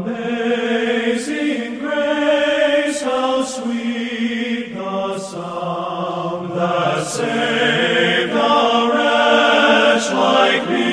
Amazing grace, how sweet the sound that saved a wretch like me.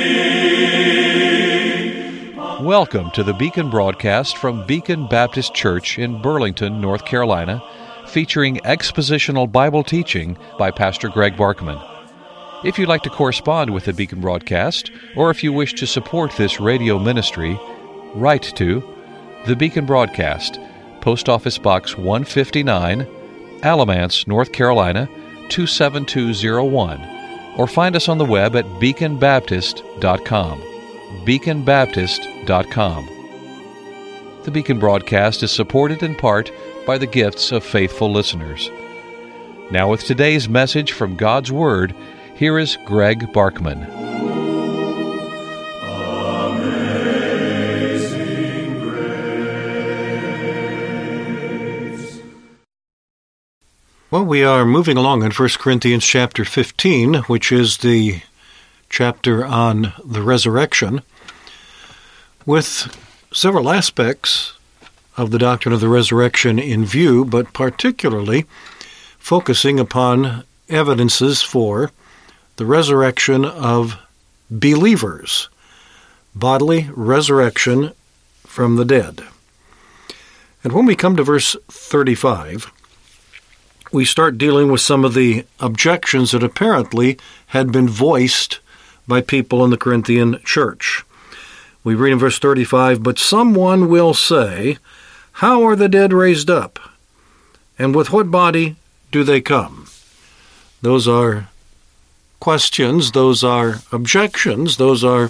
Welcome to the Beacon broadcast from Beacon Baptist Church in Burlington, North Carolina, featuring expositional Bible teaching by Pastor Greg Barkman. If you'd like to correspond with the Beacon broadcast, or if you wish to support this radio ministry, write to the Beacon Broadcast, Post Office Box 159, Alamance, North Carolina 27201, or find us on the web at beaconbaptist.com. beaconbaptist.com. The Beacon broadcast is supported in part by the gifts of faithful listeners. Now with today's message from God's Word, here is Greg Barkman. Amazing grace. Well, we are moving along in 1 Corinthians chapter 15, which is the chapter on the resurrection, with several aspects of the doctrine of the resurrection in view, but particularly focusing upon evidences for the resurrection of believers, bodily resurrection from the dead. And when we come to verse 35, we start dealing with some of the objections that apparently had been voiced by people in the Corinthian church. We read in verse 35, "But someone will say, 'How are the dead raised up? And with what body do they come?'" Those are questions, those are objections, those are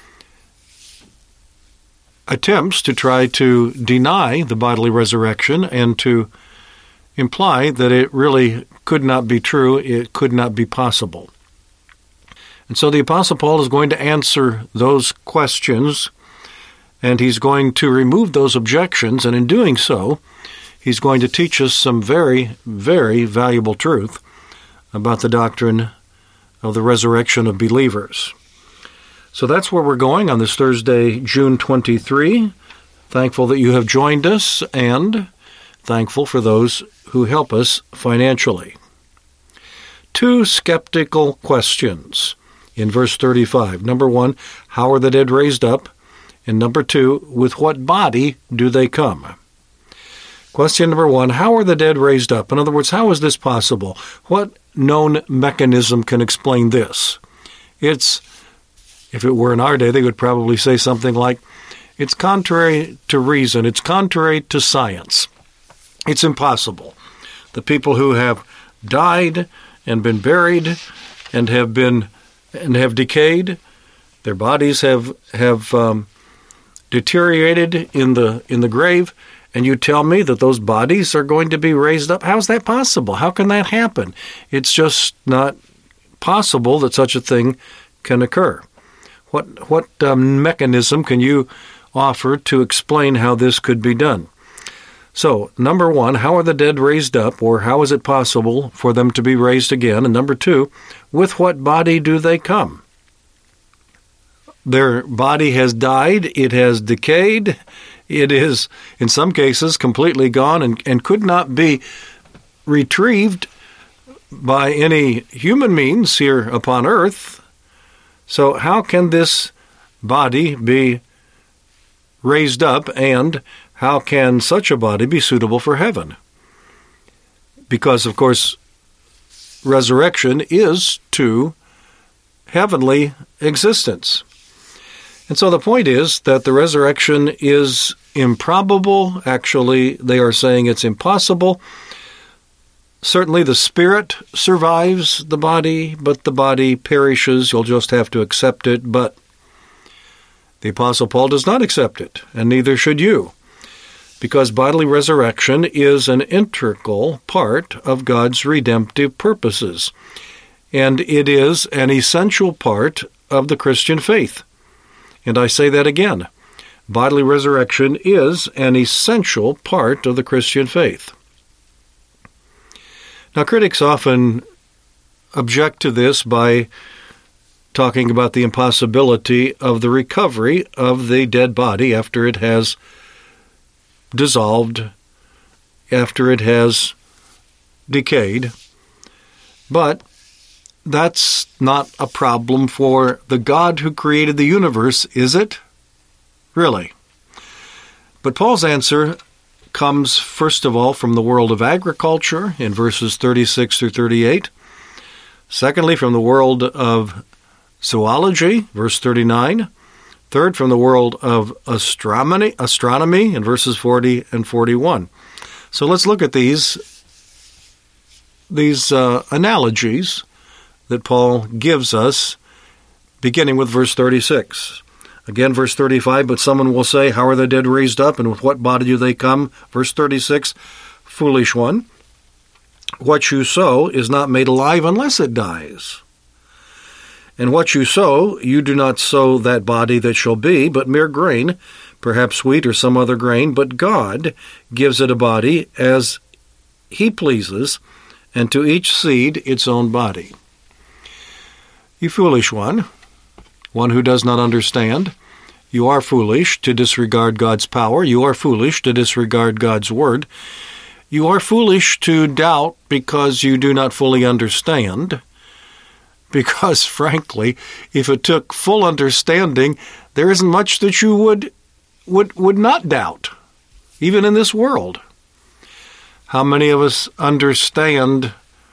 attempts to try to deny the bodily resurrection and to imply that it really could not be true, it could not be possible. And so the Apostle Paul is going to answer those questions, and he's going to remove those objections, and in doing so, he's going to teach us some very, very valuable truth about the doctrine of the resurrection of believers. So that's where we're going on this Thursday, June 23. Thankful that you have joined us, and thankful for those who help us financially. Two skeptical questions in verse 35. Number one, how are the dead raised up? And number two, with what body do they come? Question number one, how are the dead raised up? In other words, how is this possible? What known mechanism can explain this? If it were in our day, they would probably say something like, it's contrary to reason, it's contrary to science. It's impossible. The people who have died and been buried and have decayed, their bodies have deteriorated in the grave, and you tell me that those bodies are going to be raised up? How is that possible? How can that happen? It's just not possible that such a thing can occur. What mechanism can you offer to explain how this could be done? So, number one, how are the dead raised up, or how is it possible for them to be raised again? And number two, with what body do they come? Their body has died, it has decayed, it is, in some cases, completely gone and could not be retrieved by any human means here upon earth. So how can this body be raised up, and how can such a body be suitable for heaven? Because, of course, resurrection is to heavenly existence. And so the point is that the resurrection is improbable. Actually, they are saying it's impossible. Certainly the spirit survives the body, but the body perishes. You'll just have to accept it. But the Apostle Paul does not accept it, and neither should you, because bodily resurrection is an integral part of God's redemptive purposes, and it is an essential part of the Christian faith. And I say that again. Bodily resurrection is an essential part of the Christian faith. Now, critics often object to this by talking about the impossibility of the recovery of the dead body after it has dissolved, after it has decayed. But that's not a problem for the God who created the universe, is it? Really? But Paul's answer comes, first of all, from the world of agriculture in verses 36 through 38. Secondly, from the world of zoology, verse 39. Third, from the world of astronomy in verses 40 and 41. So let's look at these analogies that Paul gives us, beginning with verse 36. Again, verse 35, but someone will say, how are the dead raised up, and with what body do they come? Verse 36, foolish one, what you sow is not made alive unless it dies. And what you sow, you do not sow that body that shall be, but mere grain, perhaps wheat or some other grain, but God gives it a body as he pleases, and to each seed its own body. You foolish one who does not understand, you are foolish to disregard God's power. You are foolish to disregard God's word. You are foolish to doubt because you do not fully understand. Because, frankly, if it took full understanding, there isn't much that you would not doubt, even in this world. How many of us understand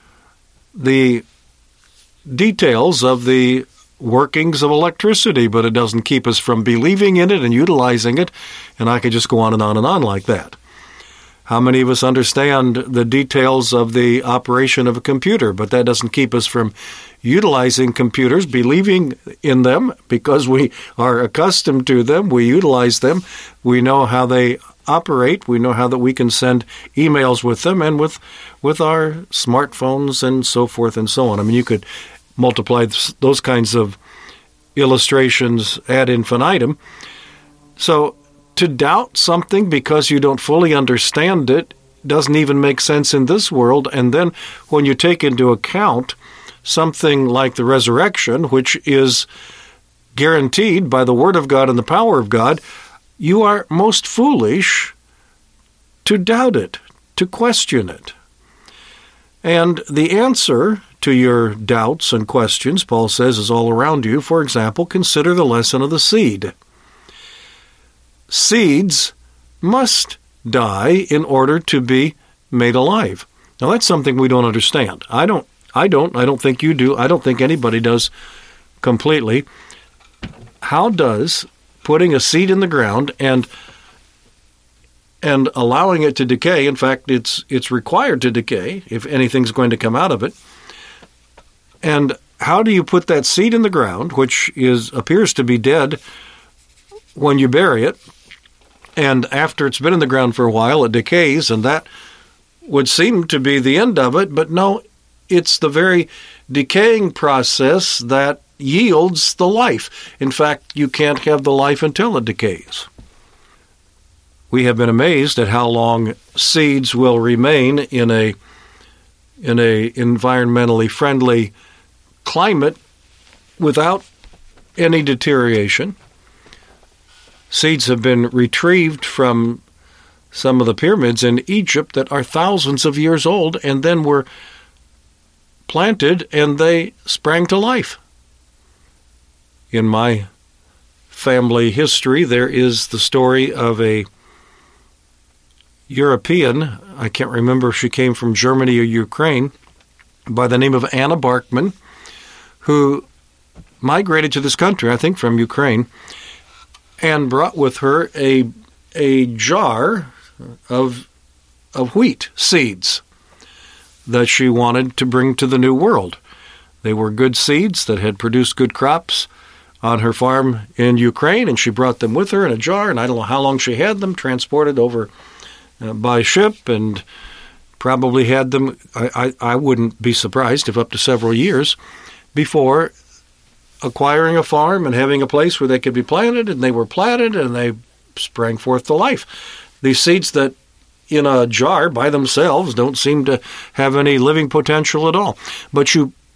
the details of the workings of electricity, but it doesn't keep us from believing in it and utilizing it, and I could just go on and on and on like that. How many of us understand the details of the operation of a computer, but that doesn't keep us from utilizing computers, believing in them because we are accustomed to them, we utilize them, we know how they operate, we know how that we can send emails with them and with our smartphones and so forth and so on. I mean, you could multiply those kinds of illustrations ad infinitum. So to doubt something because you don't fully understand it doesn't even make sense in this world. And then when you take into account something like the resurrection, which is guaranteed by the Word of God and the power of God, you are most foolish to doubt it, to question it. And the answer to your doubts and questions, Paul says, is all around you. For example, consider the lesson of the seed. Seeds must die in order to be made alive. Now, that's something we don't understand. I don't think you do. I don't think anybody does completely. How does putting a seed in the ground and allowing it to decay, in fact, it's required to decay if anything's going to come out of it, and how do you put that seed in the ground, which appears to be dead when you bury it, and after it's been in the ground for a while, it decays, and that would seem to be the end of it, but no, it's the very decaying process that yields the life. In fact, you can't have the life until it decays. We have been amazed at how long seeds will remain in a environmentally friendly climate without any deterioration. Seeds have been retrieved from some of the pyramids in Egypt that are thousands of years old and then were planted and they sprang to life. In my family history, there is the story of a European, I can't remember if she came from Germany or Ukraine, by the name of Anna Barkman, who migrated to this country, I think from Ukraine, and brought with her a jar of wheat seeds that she wanted to bring to the New World. They were good seeds that had produced good crops on her farm in Ukraine, and she brought them with her in a jar, and I don't know how long she had them, transported over by ship, and probably had them, I wouldn't be surprised if up to several years before acquiring a farm and having a place where they could be planted, and they were planted, and they sprang forth to life. These seeds that in a jar by themselves don't seem to have any living potential at all. But you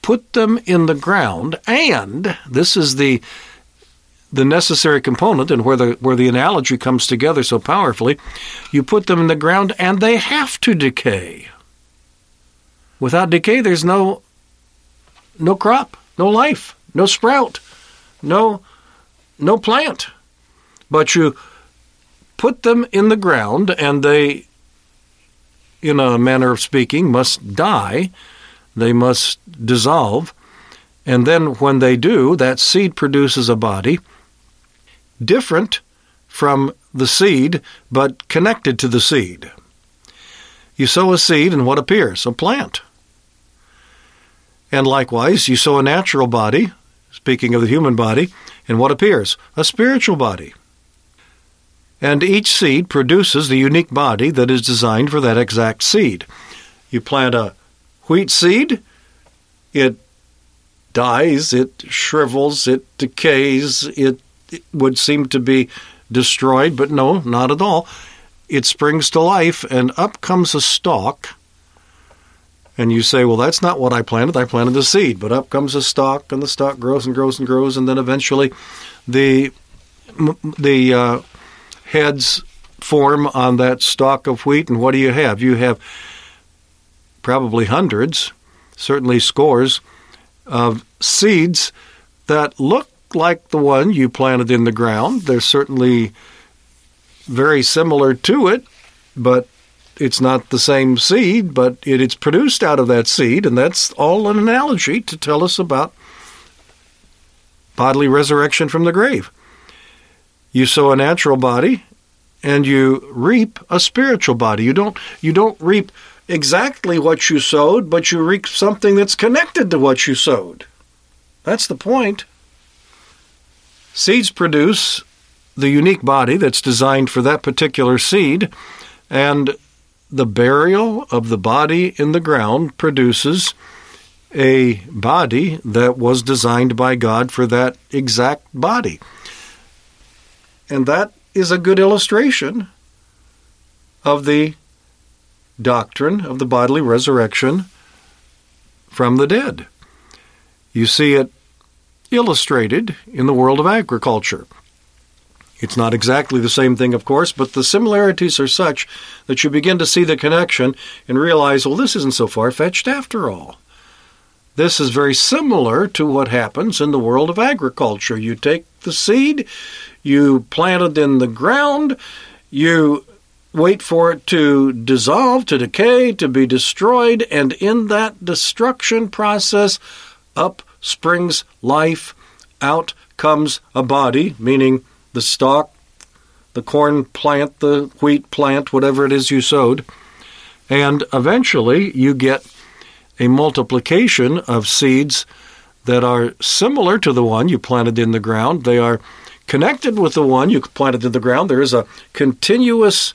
put them in the ground, and this is the necessary component and where the analogy comes together so powerfully, you put them in the ground and they have to decay. Without decay, there's no crop, no life, no sprout, no plant. But you put them in the ground and they, in a manner of speaking, must die. They must dissolve. And then when they do, that seed produces a body different from the seed, but connected to the seed. You sow a seed, and what appears? A plant. And likewise, you sow a natural body, speaking of the human body, and what appears? A spiritual body. And each seed produces the unique body that is designed for that exact seed. You plant a wheat seed, it dies, it shrivels, it decays, it would seem to be destroyed, but no, not at all. It springs to life, and up comes a stalk. And you say, well, that's not what I planted. I planted the seed. But up comes a stalk, and the stalk grows and grows and grows, and then eventually the heads form on that stalk of wheat. And what do you have? You have probably hundreds, certainly scores, of seeds that look like the one you planted in the ground. They're certainly very similar to it, but it's not the same seed, but it's produced out of that seed, and that's all an analogy to tell us about bodily resurrection from the grave. You sow a natural body, and you reap a spiritual body. You don't reap exactly what you sowed, but you reap something that's connected to what you sowed. That's the point. Seeds produce the unique body that's designed for that particular seed, and the burial of the body in the ground produces a body that was designed by God for that exact body. And that is a good illustration of the doctrine of the bodily resurrection from the dead. You see it illustrated in the world of agriculture. It's not exactly the same thing, of course, but the similarities are such that you begin to see the connection and realize, well, this isn't so far-fetched after all. This is very similar to what happens in the world of agriculture. You take the seed, you plant it in the ground, you wait for it to dissolve, to decay, to be destroyed, and in that destruction process, up springs life, out comes a body, meaning the stalk, the corn plant, the wheat plant, whatever it is you sowed, and eventually you get a multiplication of seeds that are similar to the one you planted in the ground. They are connected with the one you planted in the ground. There is a continuous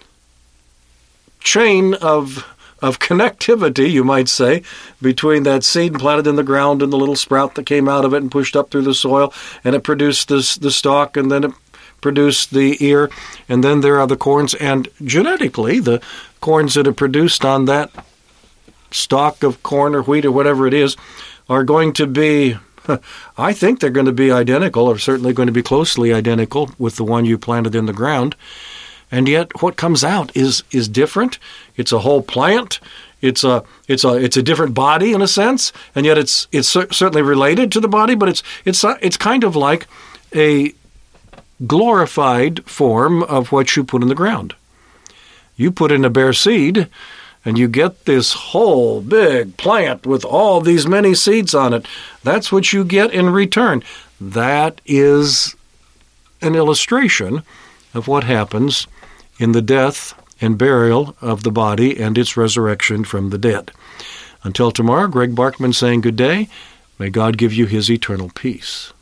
chain of connectivity, you might say, between that seed planted in the ground and the little sprout that came out of it and pushed up through the soil, and it produced the stalk, and then it produced the ear, and then there are the corns, and genetically, the corns that are produced on that stalk of corn or wheat or whatever it is are going to be, I think they're going to be identical, or certainly going to be closely identical with the one you planted in the ground. And yet what comes out is different. It's a whole plant. It's a different body in a sense, and yet it's certainly related to the body, but it's kind of like a glorified form of what you put in the ground. You put in a bare seed, and you get this whole big plant with all these many seeds on it. That's what you get in return. That is an illustration of what happens in the death and burial of the body and its resurrection from the dead. Until tomorrow, Greg Barkman saying good day. May God give you his eternal peace.